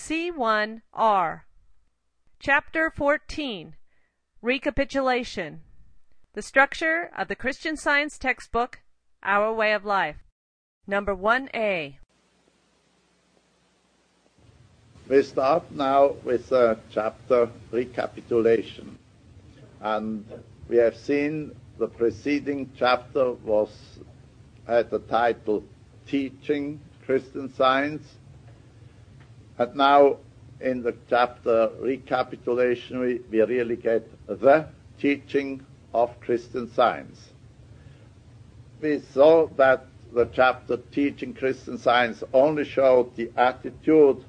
C1R. Chapter 14. Recapitulation. The structure of the Christian Science textbook, Our Way of Life. Number 1A. We start now with chapter recapitulation. And we have seen the preceding chapter had the title Teaching Christian Science. And now in the chapter recapitulation we really get the teaching of Christian Science. We saw that the chapter Teaching Christian Science only showed the attitude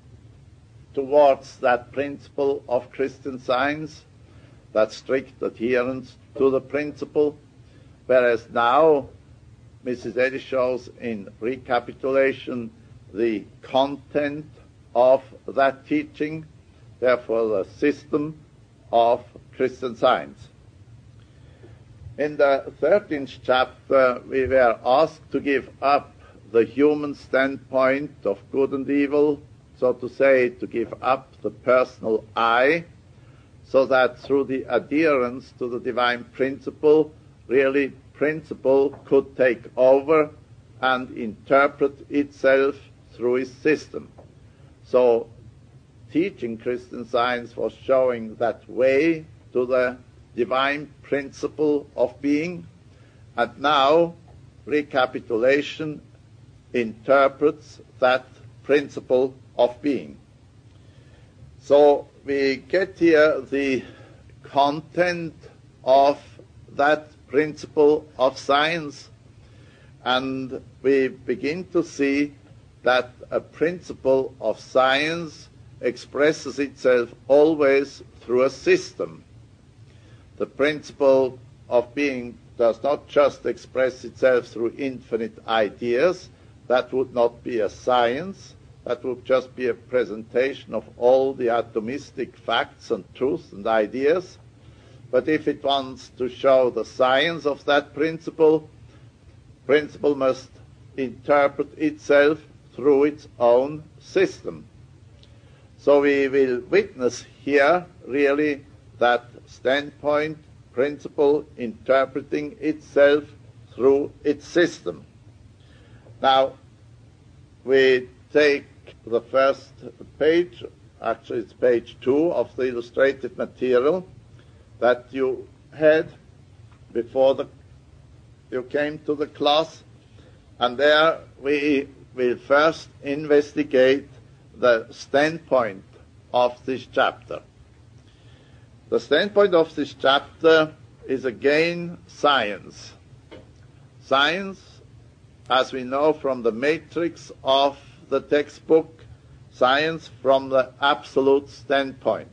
towards that principle of Christian Science, that strict adherence to the principle, whereas now Mrs. Eddy shows in recapitulation the content of that teaching, therefore the system of Christian Science. In the 13th chapter we were asked to give up the human standpoint of good and evil, so to say, to give up the personal I, so that through the adherence to the divine principle, really principle could take over and interpret itself through its system. So Teaching Christian Science was showing that way to the divine principle of being, and now recapitulation interprets that principle of being. So we get here the content of that principle of science, and we begin to see that a principle of science expresses itself always through a system. The principle of being does not just express itself through infinite ideas. That would not be a science. That would just be a presentation of all the atomistic facts and truths and ideas. But if it wants to show the science of that principle must interpret itself through its own system. So we will witness here really that standpoint, principle interpreting itself through its system. Now we take the first page, actually it's page 2 of the illustrated material that you had before you came to the class, and there we will first investigate the standpoint of this chapter. The standpoint of this chapter is again science. Science, as we know from the matrix of the textbook, science from the absolute standpoint.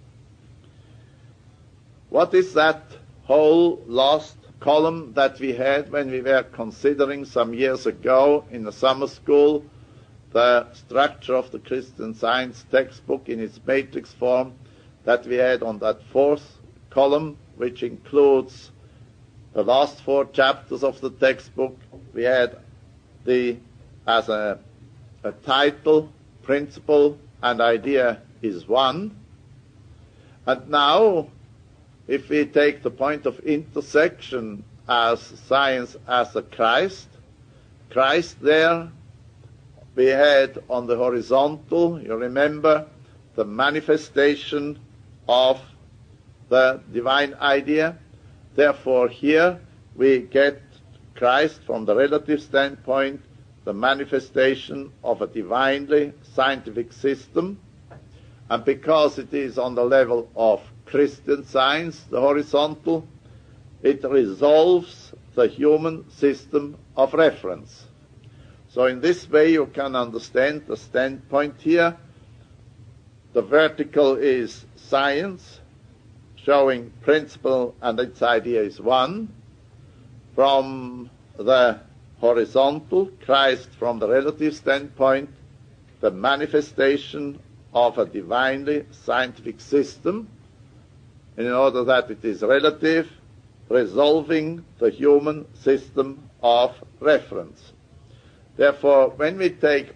What is that whole last column that we had when we were considering some years ago in the summer school the structure of the Christian Science textbook in its matrix form that we had on that 4th column, which includes the last 4 chapters of the textbook? We had as a title, principle and idea is one. And now, if we take the point of intersection as science as a Christ there, we had on the horizontal, you remember, the manifestation of the divine idea. Therefore here we get Christ from the relative standpoint, the manifestation of a divinely scientific system. And because it is on the level of Christian Science, the horizontal, it resolves the human system of reference. So in this way you can understand the standpoint here. The vertical is science, showing principle and its idea is one. From the horizontal, Christ from the relative standpoint, the manifestation of a divinely scientific system, in order that it is relative, resolving the human system of reference. Therefore, when we take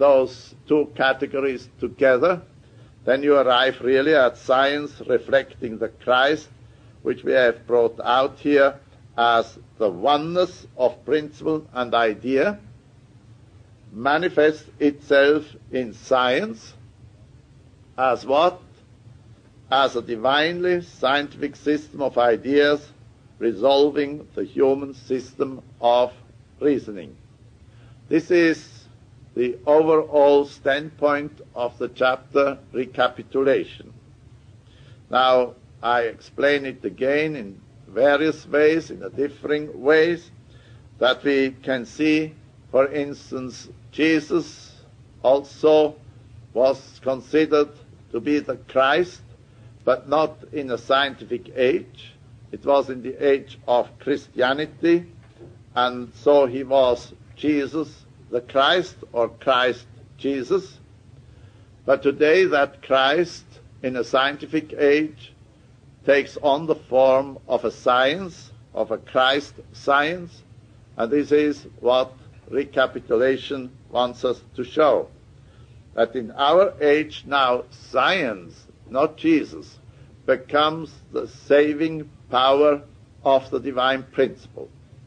those two categories together, then you arrive really at science reflecting the Christ, which we have brought out here as the oneness of principle and idea, manifests itself in science as what? As a divinely scientific system of ideas resolving the human system of reasoning. This is the overall standpoint of the chapter Recapitulation. Now, I explain it again in various ways, in differing ways, that we can see, for instance, Jesus also was considered to be the Christ, but not in a scientific age. It was in the age of Christianity, and so he was Jesus the Christ, or Christ Jesus. But today that Christ in a scientific age takes on the form of a science, of a Christ science, and this is what Recapitulation wants us to show. That in our age now, science, not Jesus, becomes the saving power of the divine principle.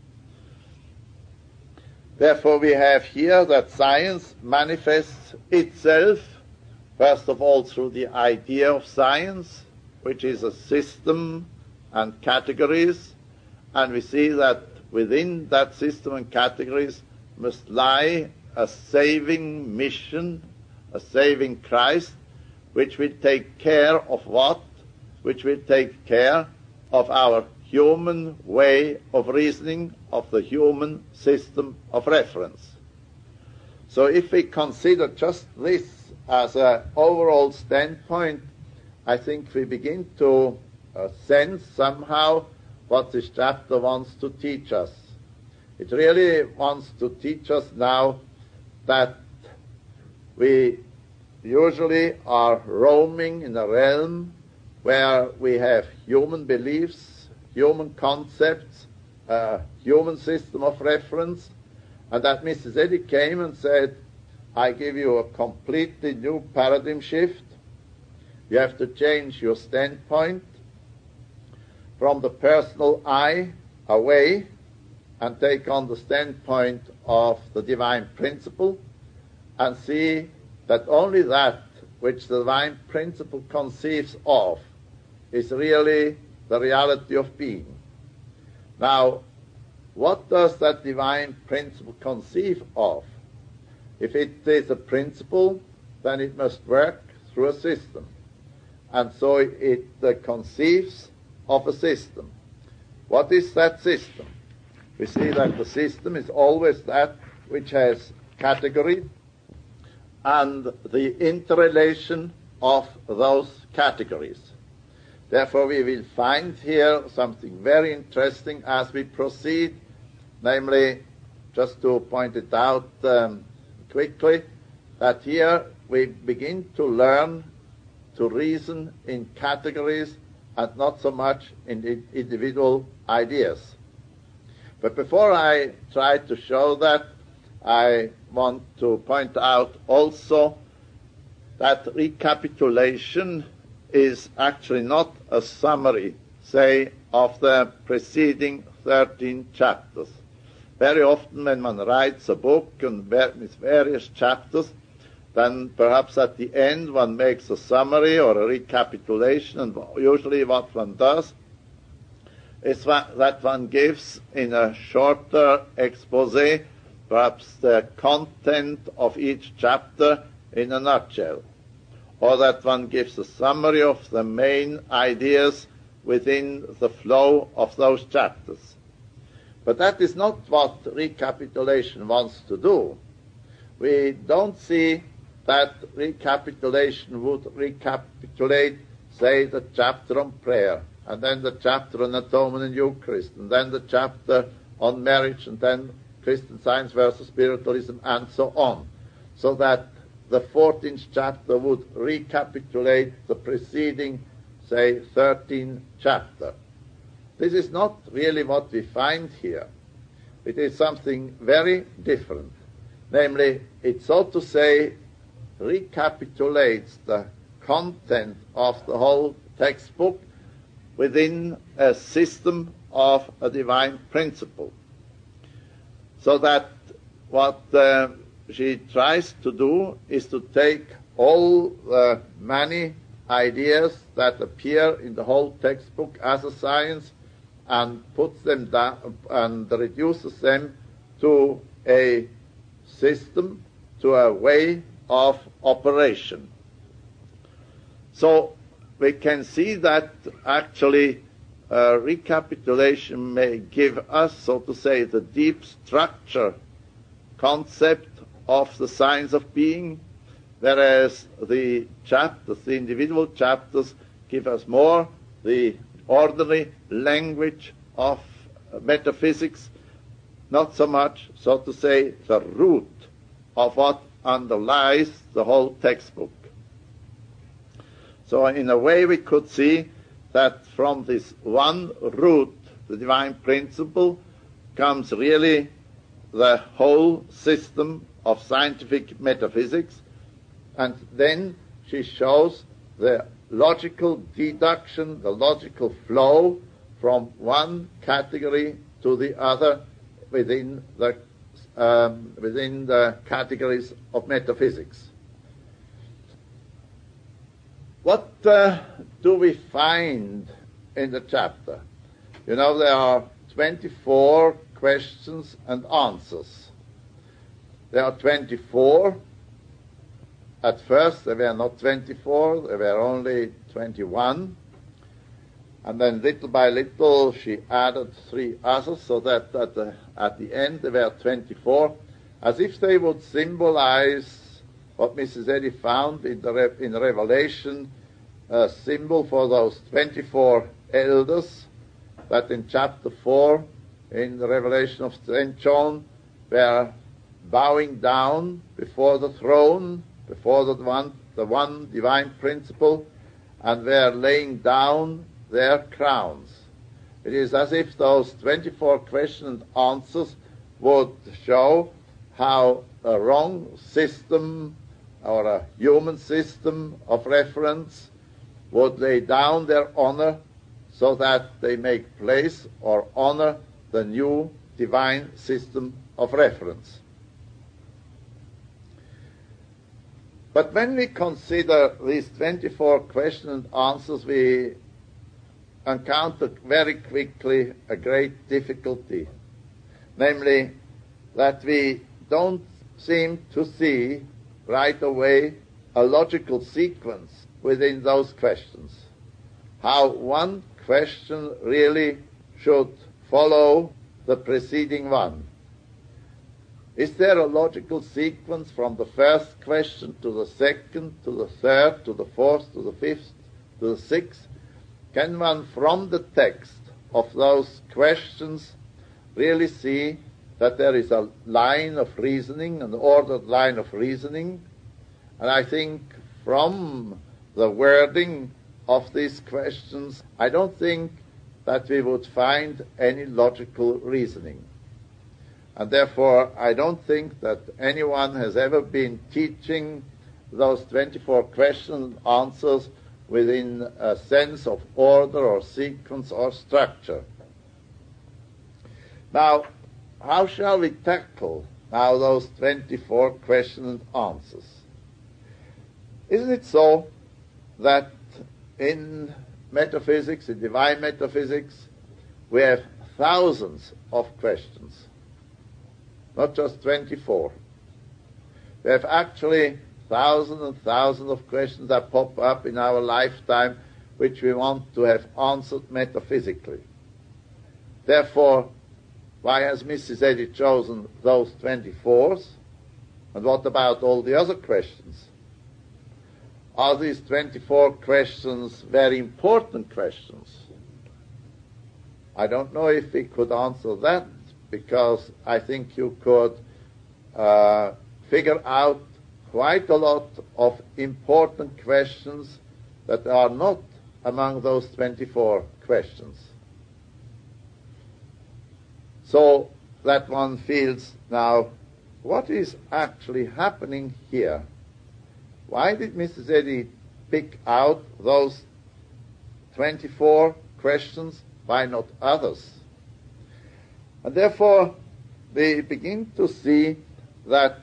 Therefore, we have here that science manifests itself, first of all, through the idea of science, which is a system and categories, and we see that within that system and categories must lie a saving mission, a saving Christ, which will take care of what? Which will take care of our human way of reasoning, of the human system of reference. So if we consider just this as an overall standpoint, I think we begin to sense somehow what this chapter wants to teach us. It really wants to teach us now that we usually are roaming in a realm where we have human beliefs, human concepts, human system of reference, and that Mrs. Eddy came and said, I give you a completely new paradigm shift. You have to change your standpoint from the personal I away and take on the standpoint of the divine principle and see that only that which the divine principle conceives of is really the reality of being. Now, what does that divine principle conceive of? If it is a principle, then it must work through a system. And so it conceives of a system. What is that system? We see that the system is always that which has category and the interrelation of those categories. Therefore, we will find here something very interesting as we proceed, namely, just to point it out quickly, that here we begin to learn to reason in categories and not so much in individual ideas. But before I try to show that, I want to point out also that recapitulation is actually not a summary, say, of the preceding 13 chapters. Very often when one writes a book and with various chapters, then perhaps at the end one makes a summary or a recapitulation, and usually what one does is that one gives in a shorter expose perhaps the content of each chapter in a nutshell, or that one gives a summary of the main ideas within the flow of those chapters. But that is not what recapitulation wants to do. We don't see that recapitulation would recapitulate, say, the chapter on prayer, and then the chapter on atonement and Eucharist, and then the chapter on marriage, and then Christian Science versus spiritualism, and so on, so that the 14th chapter would recapitulate the preceding, say, 13th chapter. This is not really what we find here. It is something very different. Namely, it, so to say, recapitulates the content of the whole textbook within a system of a divine principle. So that what she tries to do is to take all the many ideas that appear in the whole textbook as a science and puts them down and reduces them to a system, to a way of operation. So we can see that actually recapitulation may give us, so to say, the deep structure concept of the science of being, whereas the chapters, the individual chapters, give us more the ordinary language of metaphysics, not so much, so to say, the root of what underlies the whole textbook. So in a way we could see that from this one root, the divine principle, comes really the whole system of scientific metaphysics, and then she shows the logical deduction, the logical flow from one category to the other within the categories of metaphysics. What do we find in the chapter? You know, there are 24 questions and answers. There are 24. At first there were not 24, there were only 21. And then little by little she added 3 others, so that at the end there were 24, as if they would symbolize what Mrs. Eddy found in Revelation, a symbol for those 24 elders that in chapter 4 in the Revelation of St. John were bowing down before the throne, before the one divine principle, and were laying down their crowns. It is as if those 24 questions and answers would show how a wrong system or a human system of reference would lay down their honor so that they make place or honor the new divine system of reference. But when we consider these 24 questions and answers, we encounter very quickly a great difficulty, namely that we don't seem to see right away a logical sequence within those questions, how one question really should follow the preceding one. Is there a logical sequence from the first question to the second, to the third, to the fourth, to the fifth, to the sixth? Can one, from the text of those questions, really see that there is a line of reasoning, an ordered line of reasoning? And I think from the wording of these questions, I don't think that we would find any logical reasoning. And therefore, I don't think that anyone has ever been teaching those 24 questions and answers within a sense of order or sequence or structure. Now, how shall we tackle now those 24 questions and answers? Isn't it so that in metaphysics, in divine metaphysics, we have thousands of questions? Not just 24. We have actually thousands and thousands of questions that pop up in our lifetime which we want to have answered metaphysically. Therefore, why has Mrs. Eddy chosen those 24s? And what about all the other questions? Are these 24 questions very important questions? I don't know if we could answer that, because I think you could figure out quite a lot of important questions that are not among those 24 questions. So that one feels now what is actually happening here? Why did Mrs. Eddy pick out those 24 questions? Why not others? And therefore, we begin to see that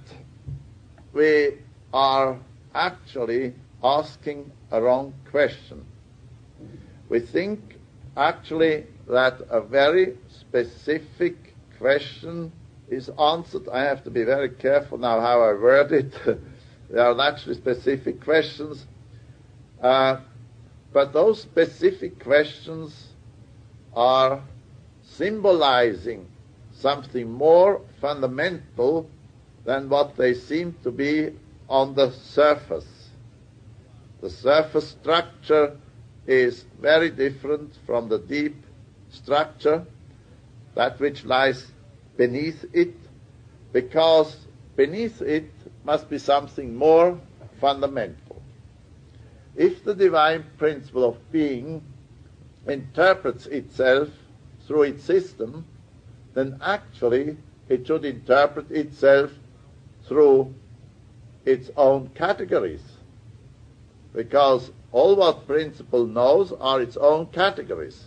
we are actually asking a wrong question. We think actually that a very specific question is answered. I have to be very careful now how I word it. There are actually specific questions. But those specific questions are symbolizing something more fundamental than what they seem to be on the surface. The surface structure is very different from the deep structure, that which lies beneath it, because beneath it must be something more fundamental. If the divine principle of being interprets itself through its system, then actually it should interpret itself through its own categories, because all what principle knows are its own categories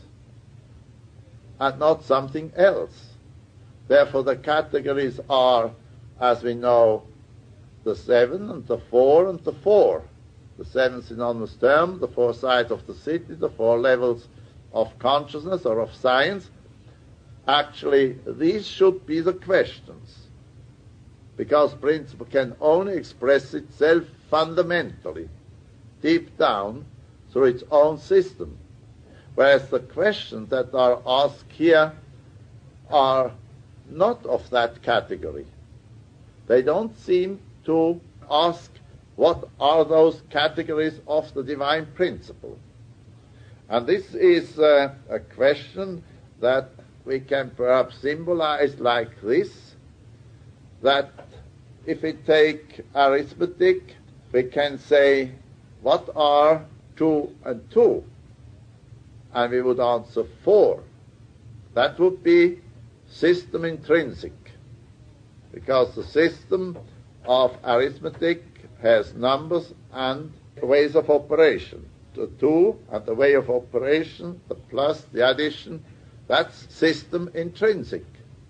and not something else. Therefore the categories are, as we know, the 7 and the 4 and the 4. The 7 synonymous term, the 4 sides of the city, the 4 levels of consciousness or of science. Actually, these should be the questions, because principle can only express itself fundamentally, deep down, through its own system. Whereas the questions that are asked here are not of that category. They don't seem to ask what are those categories of the divine principle. And this is a question that we can perhaps symbolize like this, that if we take arithmetic, we can say, what are 2 and 2? And we would answer 4. That would be system intrinsic, because the system of arithmetic has numbers and ways of operation. The 2 and the way of operation, the plus, the addition, that's system intrinsic.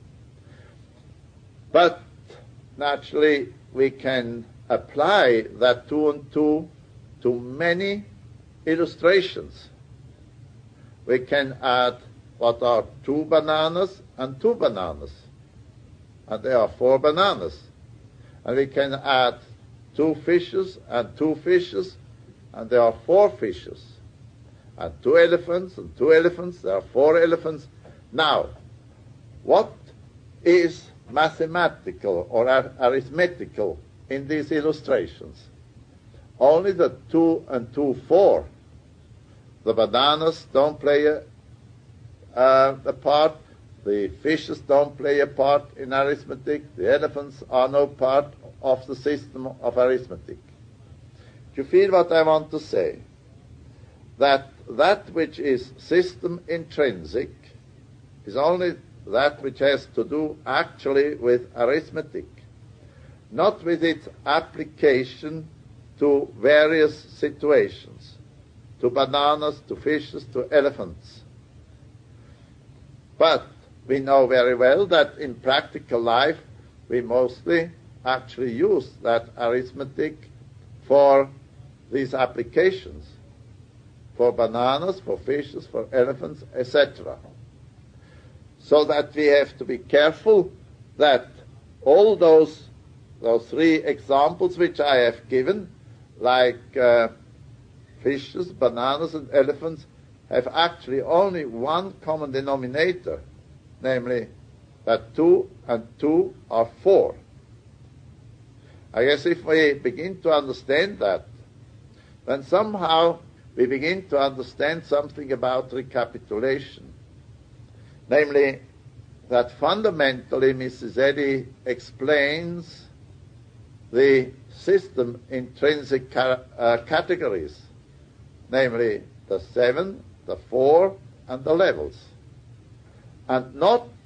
But naturally we can apply that 2 and 2 to many illustrations. We can add what are 2 bananas and 2 bananas, and there are 4 bananas. And we can add 2 fishes and 2 fishes, and there are 4 fishes. And 2 elephants and 2 elephants, there are 4 elephants. Now, what is mathematical or arithmetical in these illustrations? Only the 2 and 2, 4. The bananas don't play a part. The fishes don't play a part in arithmetic. The elephants are no part of the system of arithmetic. Do you feel what I want to say? That which is system intrinsic is only that which has to do actually with arithmetic, not with its application to various situations, to bananas, to fishes, to elephants. But we know very well that in practical life we mostly actually use that arithmetic for these applications, for bananas, for fishes, for elephants, etc. So that we have to be careful that all those 3 examples which I have given, like fishes, bananas, and elephants, have actually only one common denominator, namely that 2 and 2 are 4. I guess if we begin to understand that, then somehow we begin to understand something about recapitulation. Namely, that fundamentally Mrs. Eddy explains the system intrinsic categories, namely the 7, the 4, and the levels, and not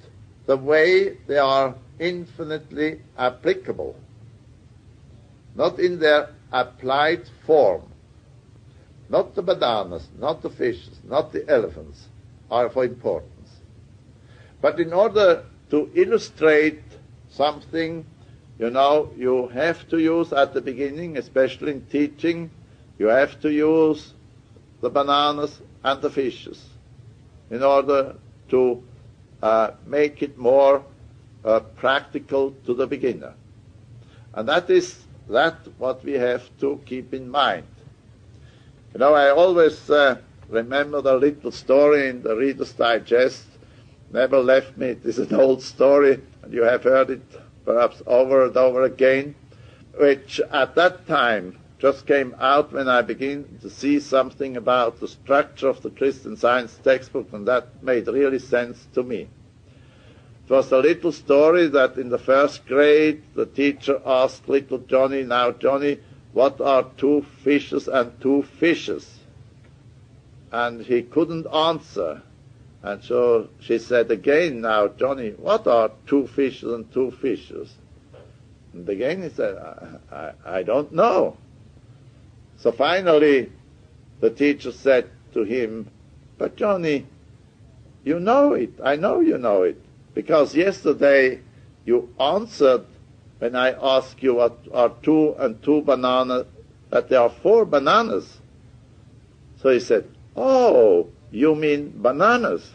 the way they are infinitely applicable, not in their applied form. Not the bananas, not the fishes, not the elephants are of importance. But in order to illustrate something, you have to use at the beginning, especially in teaching, you have to use the bananas and the fishes in order to make it more practical to the beginner. And that what we have to keep in mind. I always remember the little story in the Reader's Digest, never left me. It is an old story, and you have heard it perhaps over and over again, which at that time just came out when I began to see something about the structure of the Christian Science textbook, and that made really sense to me. It was a little story that in the first grade the teacher asked little Johnny, "Now, Johnny, what are 2 fishes and 2 fishes?" And he couldn't answer. And so she said again, "Now, Johnny, what are 2 fishes and 2 fishes?" And again he said, I don't know. So finally the teacher said to him, "But Johnny, you know it. I know you know it. Because yesterday you answered when I asked you what are 2 and 2 bananas, that there are 4 bananas." So he said, "Oh, you mean bananas."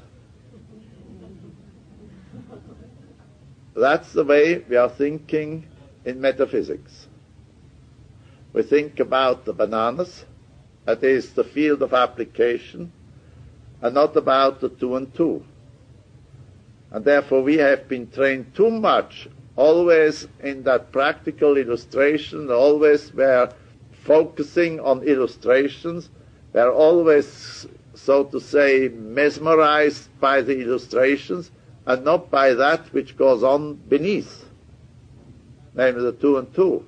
That's the way we are thinking in metaphysics. We think about the bananas, that is the field of application, and not about the 2 and 2. And therefore we have been trained too much, always in that practical illustration, always were focusing on illustrations, were always, so to say, mesmerized by the illustrations, and not by that which goes on beneath, namely the 2 and 2.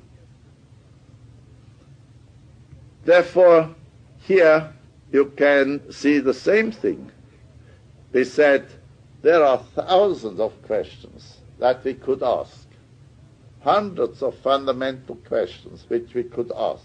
Therefore, here you can see the same thing. We said there are thousands of questions that we could ask, hundreds of fundamental questions which we could ask.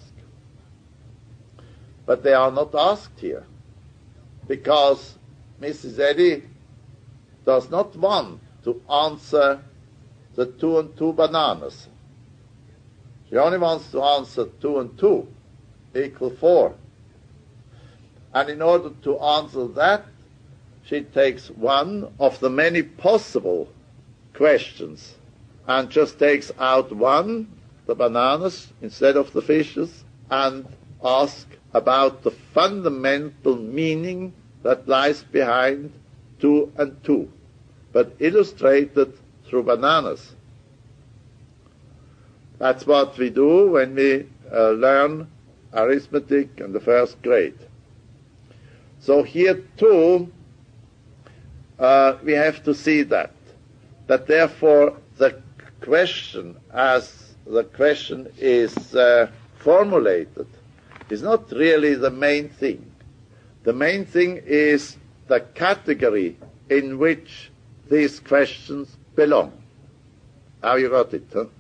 But they are not asked here, because Mrs. Eddy does not want to answer the 2 and 2 bananas. She only wants to answer 2 and 2 equal 4. And in order to answer that, she takes one of the many possible questions and just takes out one, the bananas, instead of the fishes, and asks about the fundamental meaning that lies behind 2 and 2, but illustrated through bananas. That's what we do when we learn arithmetic in the first grade. So here too, we have to see that therefore the question, as the question is formulated, is not really the main thing. The main thing is the category in which these questions belong. How you got it, huh?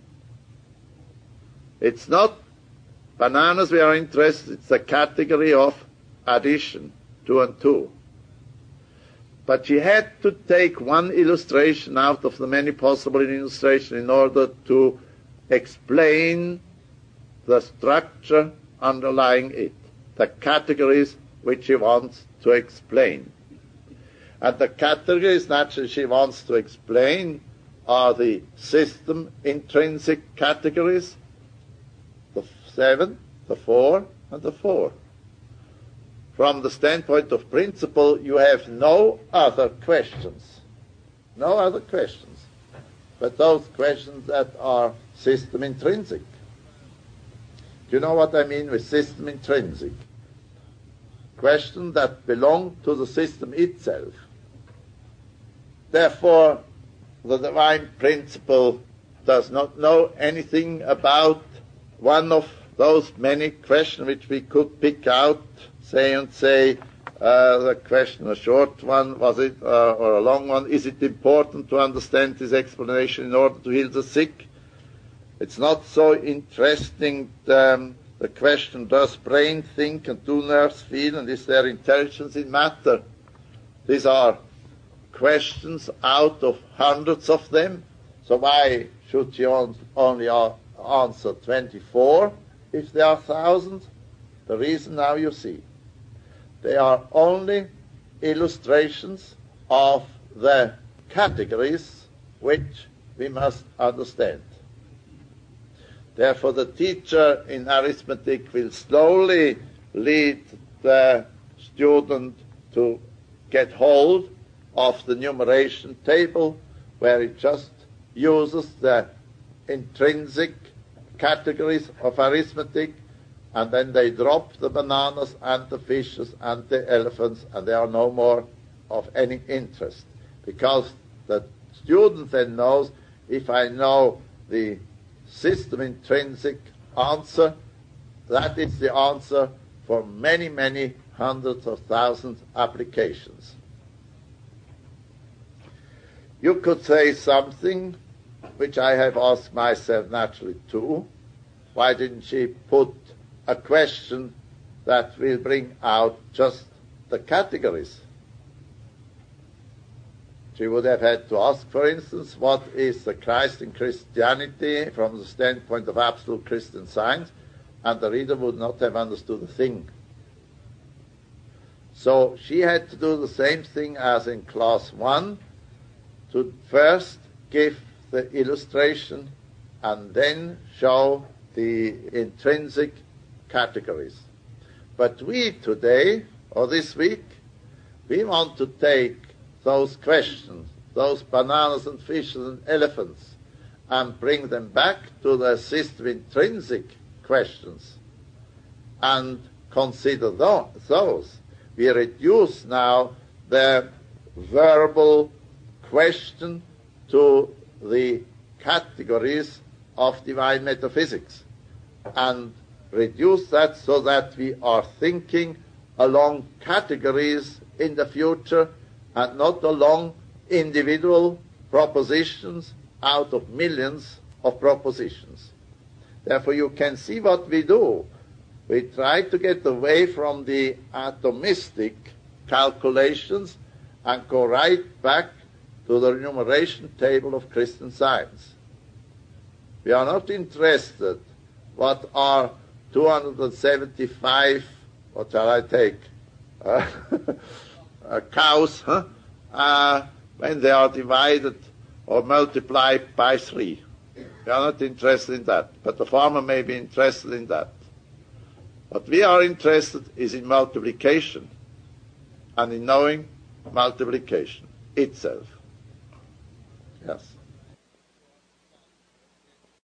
It's not bananas we are interested, it's the category of addition, 2 and 2. But she had to take one illustration out of the many possible illustrations in order to explain the structure underlying it, the categories which she wants to explain. And the categories naturally she wants to explain are the system intrinsic categories, the 7, the 4, and the 4. From the standpoint of principle, you have no other questions. No other questions. But those questions that are system intrinsic. Do you know what I mean with system intrinsic? Questions that belong to the system itself. Therefore, the divine principle does not know anything about one of those many questions which we could pick out, say, The question, a short one, was it, or a long one? Is it important to understand this explanation in order to heal the sick? It's not so interesting. The question, does brain think and do nerves feel, and is there intelligence in matter? These are questions out of hundreds of them. So why should you only answer 24 if there are thousands? The reason now you see. They are only illustrations of the categories which we must understand. Therefore, the teacher in arithmetic will slowly lead the student to get hold of the numeration table, where it just uses the intrinsic categories of arithmetic, and then they drop the bananas and the fishes and the elephants, and they are no more of any interest. Because the student then knows, if I know the system intrinsic answer, that is the answer for many, many hundreds of thousands applications. You could say something which I have asked myself naturally too. Why didn't she put a question that will bring out just the categories? She would have had to ask, for instance, what is the Christ in Christianity from the standpoint of absolute Christian Science, and the reader would not have understood a thing. So she had to do the same thing as in class 1, to first give the illustration and then show the intrinsic categories. But we today, or this week, we want to take those questions, those bananas and fishes and elephants, and bring them back to the system intrinsic questions and consider those. We reduce now the verbal question to the categories of divine metaphysics, and reduce that so that we are thinking along categories in the future and not along individual propositions out of millions of propositions. Therefore, you can see what we do. We try to get away from the atomistic calculations and go right back to the enumeration table of Christian Science. We are not interested what are 275, what shall I take, cows, when they are divided or multiplied by 3. We are not interested in that, but the farmer may be interested in that. What we are interested is in multiplication and in knowing multiplication itself. Yes.